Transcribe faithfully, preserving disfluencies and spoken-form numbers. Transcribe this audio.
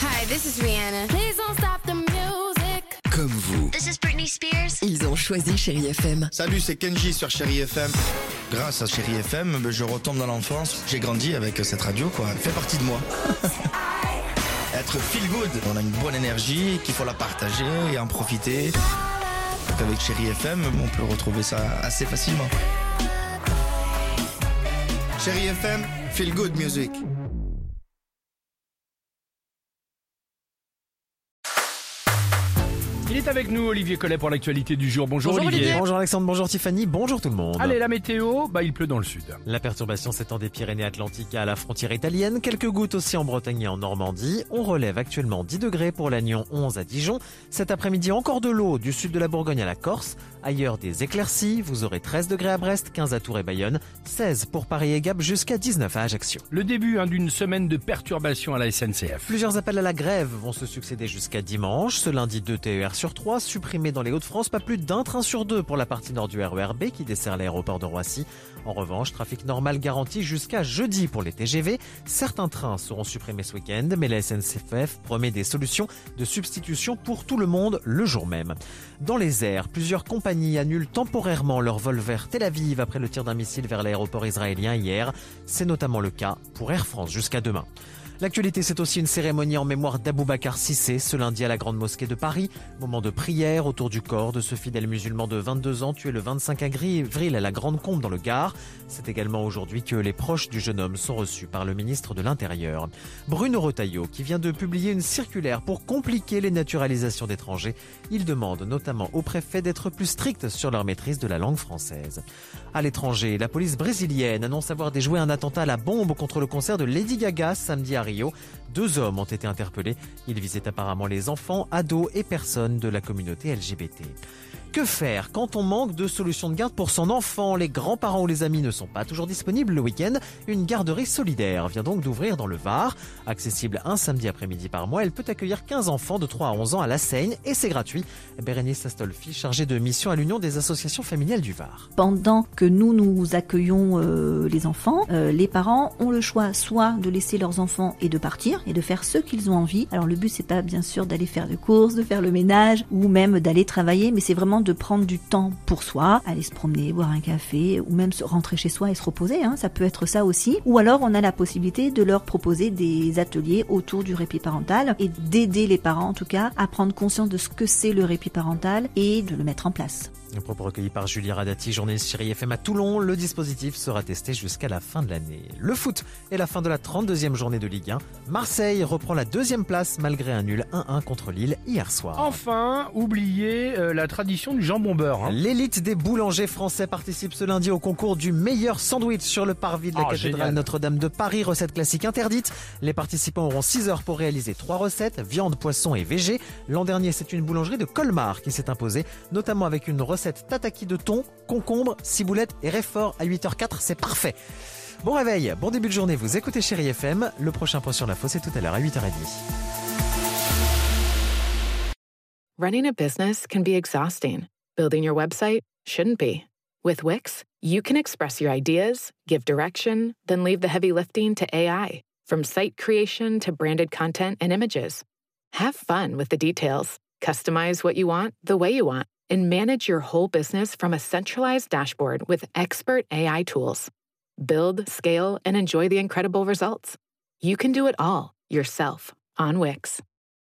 Hi, this is Rihanna. Please don't stop the music. Comme vous. This is Britney Spears. Ils ont choisi Chérie F M. Salut, c'est Kenji sur Chérie F M. Grâce à Chérie F M, je retombe dans l'enfance. J'ai grandi avec cette radio, quoi. Elle fait partie de moi. Être feel good. On a une bonne énergie, qu'il faut la partager et en profiter. Donc avec Chérie F M, on peut retrouver ça assez facilement. Chérie F M, feel good music. Il est avec nous, Olivier Collet, pour l'actualité du jour. Bonjour, Bonjour Olivier. Olivier. Bonjour Alexandre, bonjour Tiffany, bonjour tout le monde. Allez, la météo, bah il pleut dans le sud. La perturbation s'étend des Pyrénées-Atlantiques à la frontière italienne. Quelques gouttes aussi en Bretagne et en Normandie. On relève actuellement dix degrés pour Lannion, onze à Dijon. Cet après-midi, encore de l'eau du sud de la Bourgogne à la Corse. Ailleurs, des éclaircies. Vous aurez treize degrés à Brest, quinze à Tours et Bayonne, seize pour Paris et Gap, jusqu'à dix-neuf à Ajaccio. Le début hein, d'une semaine de perturbation à la S N C F. Plusieurs appels à la grève vont se succéder jusqu'à dimanche. Ce lundi, deux T E R sur trois supprimés dans les Hauts-de-France, pas plus d'un train sur deux pour la partie nord du R E R B qui dessert l'aéroport de Roissy. En revanche, trafic normal garanti jusqu'à jeudi pour les T G V. Certains trains seront supprimés ce week-end, mais la S N C F promet des solutions de substitution pour tout le monde le jour même. Dans les airs, plusieurs compagnies annulent temporairement leur vol vers Tel Aviv après le tir d'un missile vers l'aéroport israélien hier. C'est notamment le cas pour Air France jusqu'à demain. L'actualité, c'est aussi une cérémonie en mémoire d'Aboubacar Cissé, ce lundi à la Grande Mosquée de Paris. Moment de prière autour du corps de ce fidèle musulman de vingt-deux ans tué le vingt-cinq avril à la Grande Combe dans le Gard. C'est également aujourd'hui que les proches du jeune homme sont reçus par le ministre de l'Intérieur. Bruno Retailleau, qui vient de publier une circulaire pour compliquer les naturalisations d'étrangers. Il demande notamment aux préfets d'être plus stricts sur leur maîtrise de la langue française. À l'étranger, la police brésilienne annonce avoir déjoué un attentat à la bombe contre le concert de Lady Gaga samedi à Rio. Deux hommes ont été interpellés. Ils visaient apparemment les enfants, ados et personnes de la communauté L G B T. Que faire quand on manque de solutions de garde pour son enfant? Les grands-parents ou les amis ne sont pas toujours disponibles le week-end. Une garderie solidaire vient donc d'ouvrir dans le Var. Accessible un samedi après-midi par mois, elle peut accueillir quinze enfants de trois à onze ans à La Seigne et c'est gratuit. Bérénice Astolfi, chargée de mission à l'Union des associations familiales du Var. Pendant que nous, nous accueillons euh, les enfants, euh, les parents ont le choix soit de laisser leurs enfants et de partir et de faire ce qu'ils ont envie. Alors le but, c'est pas bien sûr d'aller faire des courses, de faire le ménage ou même d'aller travailler, mais c'est vraiment de prendre du temps pour soi, aller se promener, boire un café ou même se rentrer chez soi et se reposer, hein, ça peut être ça aussi. Ou alors on a la possibilité de leur proposer des ateliers autour du répit parental et d'aider les parents en tout cas à prendre conscience de ce que c'est le répit parental et de le mettre en place. Un propos recueilli par Julie Radati, journaliste Chérie F M à Toulon. Le dispositif sera testé jusqu'à la fin de l'année. Le foot est la fin de la trente-deuxième journée de Ligue un. Marseille reprend la deuxième place malgré un nul un un contre Lille hier soir. Enfin, oubliez euh, la tradition du jambon beurre. Hein. L'élite des boulangers français participe ce lundi au concours du meilleur sandwich sur le parvis de la oh, cathédrale génial. Notre-Dame de Paris. Recette classique interdite. Les participants auront six heures pour réaliser trois recettes, viande, poisson et végé. L'an dernier, c'est une boulangerie de Colmar qui s'est imposée, notamment avec une recette tataki de thon, concombre, ciboulette et réfort à huit heures quatre. C'est parfait. Bon réveil, bon début de journée. Vous écoutez Chérie F M. Le prochain point sur l'info, c'est tout à l'heure à huit heures trente. Running a business can be exhausting. Building your website shouldn't be. With Wix, you can express your ideas, give direction, then leave the heavy lifting to A I. From site creation to branded content and images. Have fun with the details. Customize what you want the way you want. And manage your whole business from a centralized dashboard with expert A I tools. Build, scale, and enjoy the incredible results. You can do it all yourself on Wix.